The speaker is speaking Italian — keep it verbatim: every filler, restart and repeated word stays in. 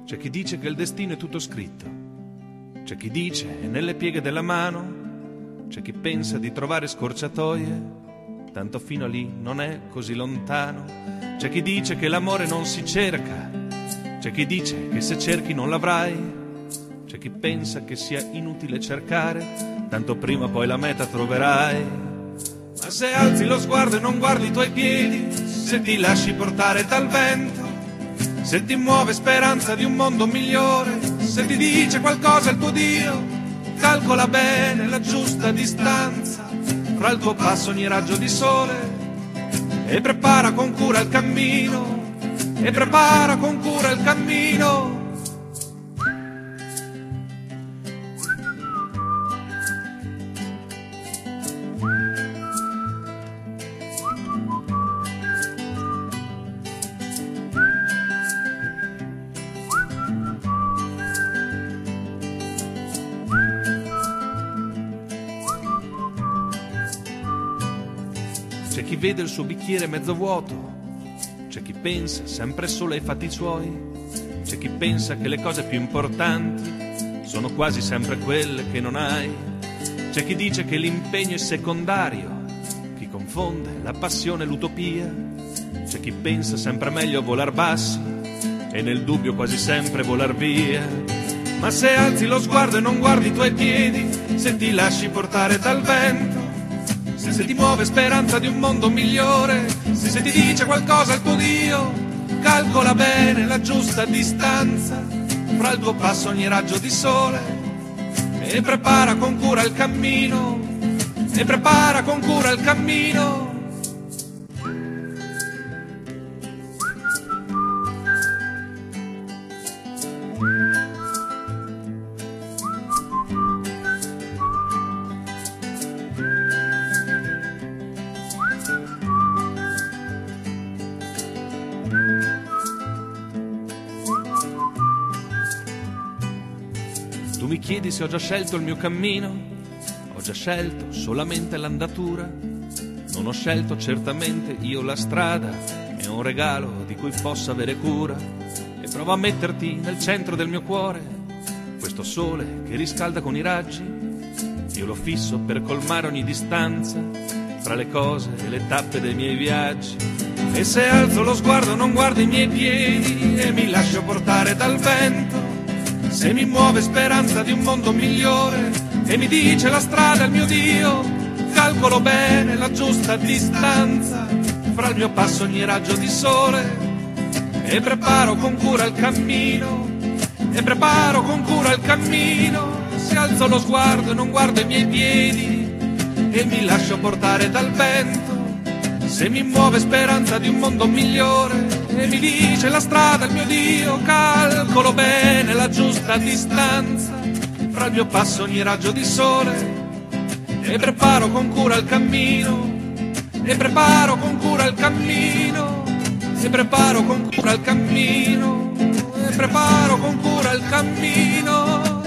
C'è chi dice che il destino è tutto scritto, c'è chi dice è nelle pieghe della mano, c'è chi pensa di trovare scorciatoie, tanto fino a lì non è così lontano. C'è chi dice che l'amore non si cerca, c'è chi dice che se cerchi non l'avrai, c'è chi pensa che sia inutile cercare, tanto prima o poi la meta troverai. Ma se alzi lo sguardo e non guardi i tuoi piedi, se ti lasci portare dal vento, se ti muove speranza di un mondo migliore, se ti dice qualcosa il tuo Dio, calcola bene la giusta distanza fra il tuo passo ogni raggio di sole, e prepara con cura il cammino, e prepara con cura il cammino. C'è chi vede il suo bicchiere mezzo vuoto, c'è chi pensa sempre solo ai fatti suoi, c'è chi pensa che le cose più importanti sono quasi sempre quelle che non hai, c'è chi dice che l'impegno è secondario, chi confonde la passione e l'utopia, c'è chi pensa sempre meglio volar bassi e nel dubbio quasi sempre volar via. Ma se alzi lo sguardo e non guardi i tuoi piedi, se ti lasci portare dal vento, se ti muove speranza di un mondo migliore, se ti dice qualcosa il tuo Dio, calcola bene la giusta distanza fra il tuo passo ogni raggio di sole, e prepara con cura il cammino, e prepara con cura il cammino. Tu mi chiedi se ho già scelto il mio cammino, ho già scelto solamente l'andatura, non ho scelto certamente io la strada, è un regalo di cui posso avere cura, e provo a metterti nel centro del mio cuore, questo sole che riscalda con i raggi, io lo fisso per colmare ogni distanza fra le cose e le tappe dei miei viaggi. E se alzo lo sguardo non guardo i miei piedi e mi lascio portare dal vento, se mi muove speranza di un mondo migliore e mi dice la strada il mio Dio, calcolo bene la giusta distanza fra il mio passo ogni raggio di sole, e preparo con cura il cammino, e preparo con cura il cammino. Se alzo lo sguardo e non guardo i miei piedi e mi lascio portare dal vento, se mi muove speranza di un mondo migliore e mi dice la strada il mio Dio, calcolo bene la giusta distanza fra il mio passo ogni raggio di sole, e preparo con cura il cammino, e preparo con cura il cammino, e preparo con cura il cammino, e preparo con cura il cammino.